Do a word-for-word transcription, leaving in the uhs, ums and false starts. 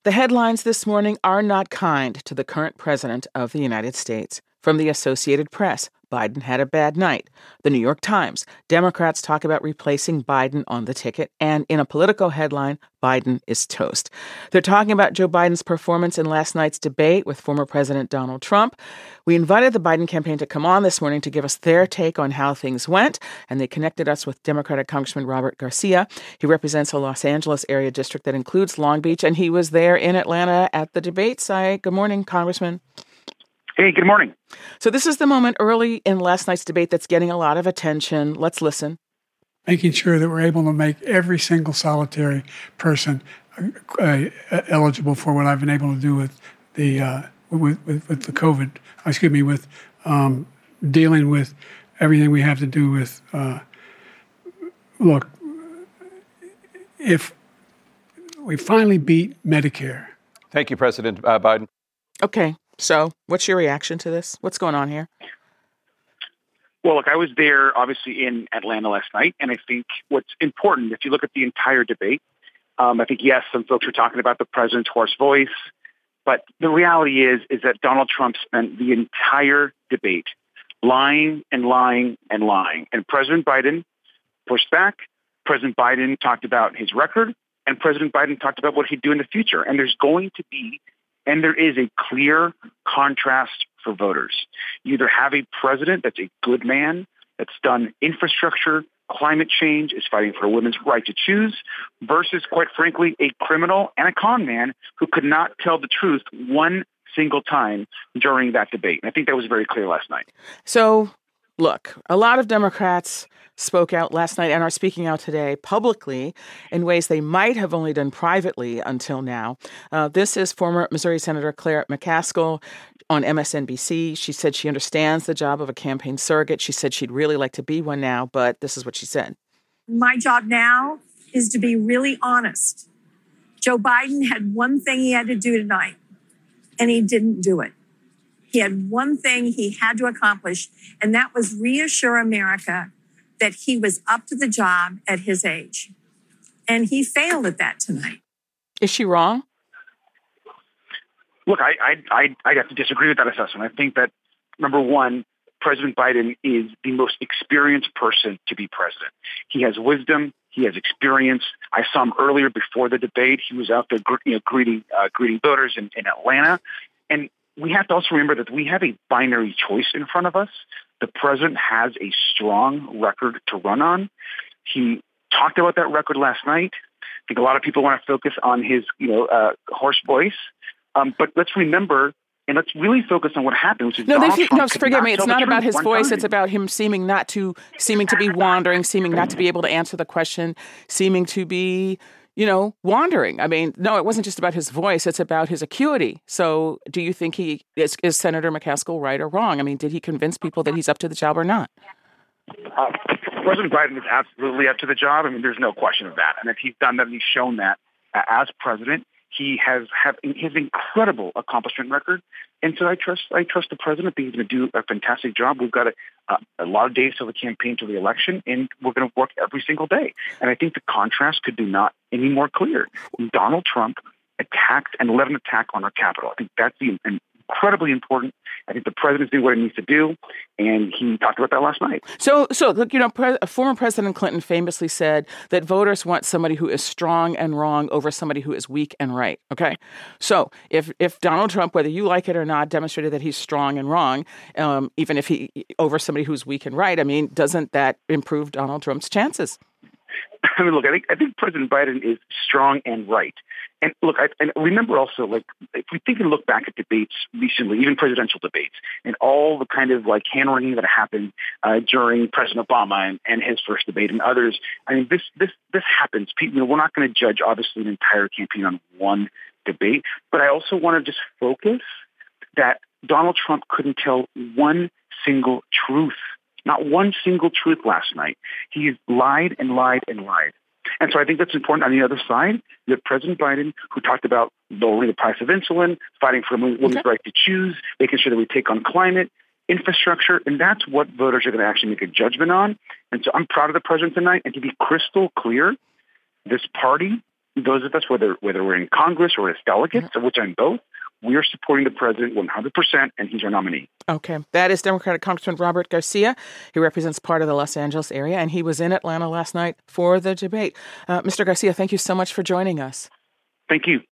The headlines this morning are not kind to the current president of the United States. From the Associated Press, Biden had a bad night. The New York Times, Democrats talk about replacing Biden on the ticket. And in a Politico headline, Biden is toast. They're talking about Joe Biden's performance in last night's debate with former President Donald Trump. We invited the Biden campaign to come on this morning to give us their take on how things went, and they connected us with Democratic Congressman Robert Garcia. He represents a Los Angeles area district that includes Long Beach, and he was there in Atlanta at the debate site. Good morning, Congressman. Hey, good morning. So this is the moment early in last night's debate that's getting a lot of attention. Let's listen. Making sure that we're able to make every single solitary person uh, eligible for what I've been able to do with the uh, with, with with the COVID. Excuse me, with um, dealing with everything we have to do with. Uh, look, if we finally beat Medicare. Thank you, President uh, Biden. Okay. So what's your reaction to this? What's going on here? Well, look, I was there obviously in Atlanta last night, and I think what's important, if you look at the entire debate, um, I think, yes, some folks were talking about the president's hoarse voice, but the reality is, is that Donald Trump spent the entire debate lying and lying and lying. And President Biden pushed back. President Biden talked about his record, and President Biden talked about what he'd do in the future. And there's going to be And there is a clear contrast for voters. You either have a president that's a good man, that's done infrastructure, climate change, is fighting for a women's right to choose, versus, quite frankly, a criminal and a con man who could not tell the truth one single time during that debate. And I think that was very clear last night. So, look, a lot of Democrats spoke out last night and are speaking out today publicly in ways they might have only done privately until now. Uh, this is former Missouri Senator Claire McCaskill on M S N B C. She said she understands the job of a campaign surrogate. She said she'd really like to be one now, but this is what she said. My job now is to be really honest. Joe Biden had one thing he had to do tonight, and he didn't do it. He had one thing he had to accomplish, and that was reassure America that he was up to the job at his age. And he failed at that tonight. Is she wrong? Look, I, I, I, I have to disagree with that assessment. I think that, number one, President Biden is the most experienced person to be president. He has wisdom. He has experience. I saw him earlier before the debate. He was out there you know, greeting, uh, greeting voters in, in Atlanta. And we have to also remember that we have a binary choice in front of us. The president has a strong record to run on. He talked about that record last night. I think a lot of people want to focus on his, you know, uh, hoarse voice. Um, but let's remember, and let's really focus on what happened. Which is no, Donald they, Trump no, forgive me. It's not about his voice. time. It's about him seeming not to, seeming to be wandering, seeming not to be able to answer the question, seeming to be, you know, wandering. I mean, no, it wasn't just about his voice. It's about his acuity. So do you think he is, is Senator McCaskill right or wrong? I mean, did he convince people that he's up to the job or not? Uh, President Biden is absolutely up to the job. I mean, there's no question of that. And if he's done that, and he's shown that uh, as president, he has have his incredible accomplishment record. And so I trust I trust the president. I think he's going to do a fantastic job. We've got a, uh, a lot of days till the campaign, to the election, and we're going to work every single day. And I think the contrast could be not any more clear. Donald Trump attacked and led an attack on our Capitol. I think that's the incredibly important. I think the president's doing what he needs to do, and he talked about that last night. So, so look, you know, pre- former President Clinton famously said that voters want somebody who is strong and wrong over somebody who is weak and right. Okay, so if if Donald Trump, whether you like it or not, demonstrated that he's strong and wrong, um, even if he over somebody who's weak and right, I mean, doesn't that improve Donald Trump's chances? I mean, look, I think I think President Biden is strong and right. And look, I, and remember also, like, if we think and look back at debates recently, even presidential debates, and all the kind of like hand-wringing that happened uh, during President Obama and, and his first debate and others. I mean, this this this happens. People, you know, we're not going to judge obviously an entire campaign on one debate, but I also want to just focus that Donald Trump couldn't tell one single truth. Not one single truth last night. He lied and lied and lied. And so I think that's important. On the other side, you have President Biden, who talked about lowering the price of insulin, fighting for women's right to choose, making sure that we take on climate, infrastructure, and that's what voters are going to actually make a judgment on. And so I'm proud of the president tonight. And to be crystal clear, this party those of us, whether whether we're in Congress or as delegates, mm-hmm. of which I'm both, we are supporting the president one hundred percent, and he's our nominee. Okay. That is Democratic Congressman Robert Garcia. He represents part of the Los Angeles area, and he was in Atlanta last night for the debate. Uh, Mister Garcia, thank you so much for joining us. Thank you.